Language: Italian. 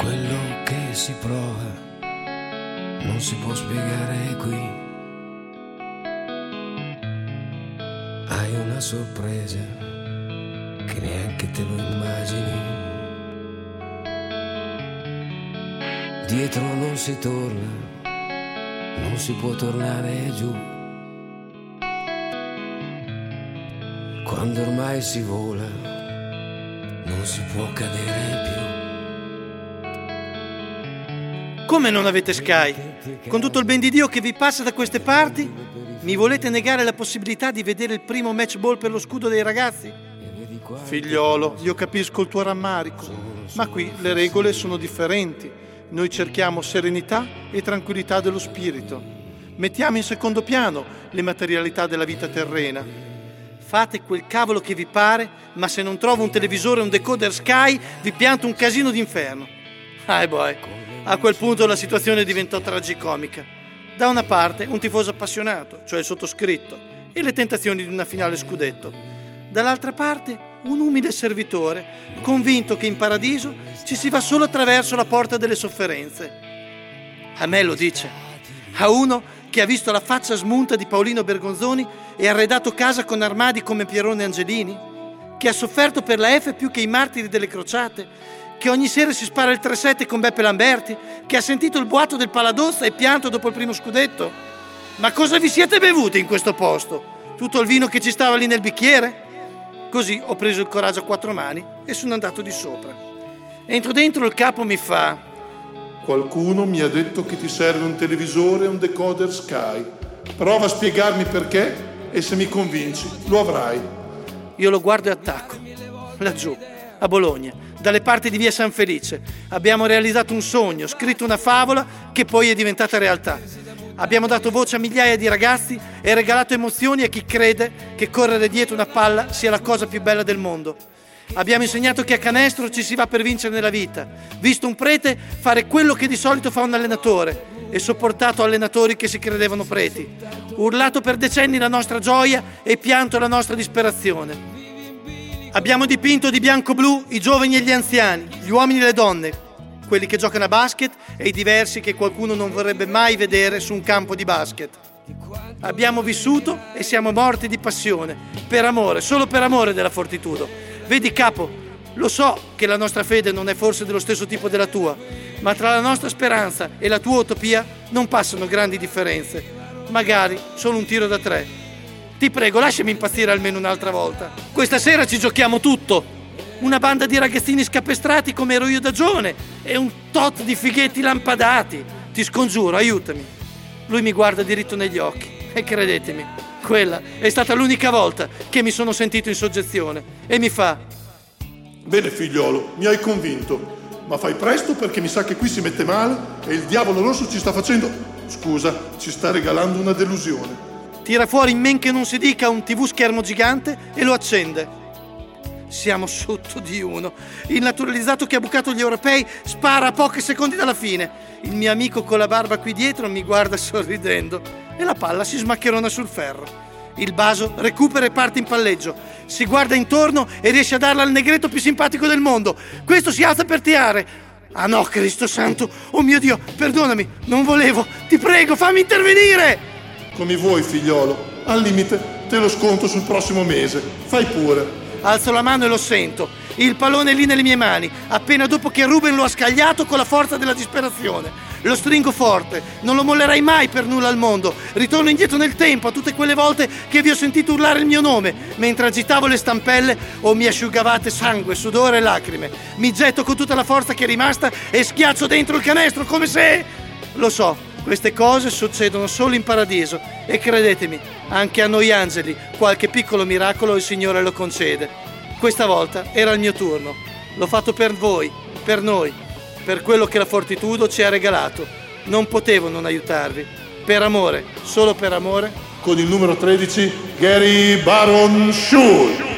Quello che si prova non si può spiegare qui. Hai una sorpresa che neanche te lo immagini. Dietro non si torna, non si può tornare giù. Quando ormai si vola, non si può cadere più. Come non avete Sky? Con tutto il ben di Dio che vi passa da queste parti, mi volete negare la possibilità di vedere il primo match ball per lo scudo dei ragazzi? Figliolo, io capisco il tuo rammarico, ma qui le regole sono differenti. Noi cerchiamo serenità e tranquillità dello spirito. Mettiamo in secondo piano le materialità della vita terrena. Fate quel cavolo che vi pare, ma se non trovo un televisore e un decoder Sky, vi pianto un casino d'inferno. Boy. A quel punto la situazione diventò tragicomica. Da una parte un tifoso appassionato, cioè il sottoscritto, e le tentazioni di una finale scudetto. Dall'altra parte un umile servitore, convinto che in paradiso ci si va solo attraverso la porta delle sofferenze. A me lo dice. A uno che ha visto la faccia smunta di Paolino Bergonzoni e ha arredato casa con armadi come Pierone Angelini, che ha sofferto per la F più che i martiri delle crociate, che ogni sera si spara il 3-7 con Beppe Lamberti, che ha sentito il boato del Paladozza e pianto dopo il primo scudetto. Ma cosa vi siete bevuti in questo posto? Tutto il vino che ci stava lì nel bicchiere? Così ho preso il coraggio a 4 mani e sono andato di sopra. Entro dentro, il capo mi fa: qualcuno mi ha detto che ti serve un televisore e un decoder Sky. Prova a spiegarmi perché e se mi convinci lo avrai. Io lo guardo e attacco. Laggiù, a Bologna, dalle parti di via San Felice, abbiamo realizzato un sogno, scritto una favola che poi è diventata realtà. Abbiamo dato voce a migliaia di ragazzi e regalato emozioni a chi crede che correre dietro una palla sia la cosa più bella del mondo. Abbiamo insegnato che a canestro ci si va per vincere nella vita, visto un prete fare quello che di solito fa un allenatore e sopportato allenatori che si credevano preti, urlato per decenni la nostra gioia e pianto la nostra disperazione. Abbiamo dipinto di bianco-blu i giovani e gli anziani, gli uomini e le donne, quelli che giocano a basket e i diversi che qualcuno non vorrebbe mai vedere su un campo di basket. Abbiamo vissuto e siamo morti di passione, per amore, solo per amore della Fortitudo. Vedi capo, lo so che la nostra fede non è forse dello stesso tipo della tua, ma tra la nostra speranza e la tua utopia non passano grandi differenze. Magari solo un tiro da 3. Ti prego, lasciami impazzire almeno un'altra volta. Questa sera ci giochiamo tutto. Una banda di ragazzini scapestrati come ero io da giovane e un tot di fighetti lampadati. Ti scongiuro, aiutami. Lui mi guarda diritto negli occhi e credetemi, quella è stata l'unica volta che mi sono sentito in soggezione e mi fa: bene figliolo, mi hai convinto, ma fai presto perché mi sa che qui si mette male e il diavolo rosso ci sta ci sta regalando una delusione. Tira fuori in men che non si dica un TV schermo gigante e lo accende. Siamo sotto di uno. Il naturalizzato che ha bucato gli europei spara a pochi secondi dalla fine. Il mio amico con la barba qui dietro mi guarda sorridendo e la palla si smaccherona sul ferro. Il Baso recupera e parte in palleggio. Si guarda intorno e riesce a darla al negretto più simpatico del mondo. Questo si alza per tirare. Ah no, Cristo santo! Oh mio Dio, perdonami, non volevo. Ti prego, fammi intervenire! Come vuoi figliolo, al limite te lo sconto sul prossimo mese, fai pure. Alzo la mano e lo sento, il pallone è lì nelle mie mani, appena dopo che Ruben lo ha scagliato con la forza della disperazione. Lo stringo forte, non lo mollerai mai per nulla al mondo. Ritorno indietro nel tempo a tutte quelle volte che vi ho sentito urlare il mio nome, mentre agitavo le stampelle o mi asciugavate sangue, sudore e lacrime. Mi getto con tutta la forza che è rimasta e schiaccio dentro il canestro come se... Lo so. Queste cose succedono solo in paradiso e credetemi, anche a noi angeli qualche piccolo miracolo il Signore lo concede. Questa volta era il mio turno. L'ho fatto per voi, per noi, per quello che la Fortitudo ci ha regalato. Non potevo non aiutarvi. Per amore, solo per amore. Con il numero 13, Gary Baron Schul.